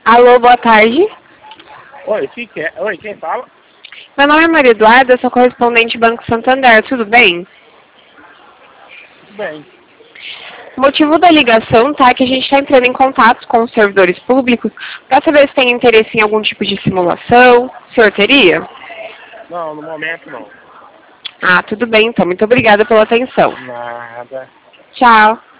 Alô, boa tarde. Oi, Oi, quem fala? Meu nome é Maria Eduarda, eu sou correspondente Banco Santander, tudo bem? Tudo bem. O motivo da ligação tá que a gente está entrando em contato com os servidores públicos para saber se tem interesse em algum tipo de simulação. O senhor teria? Não, no momento não. Ah, tudo bem, então. Muito obrigada pela atenção. Nada. Tchau.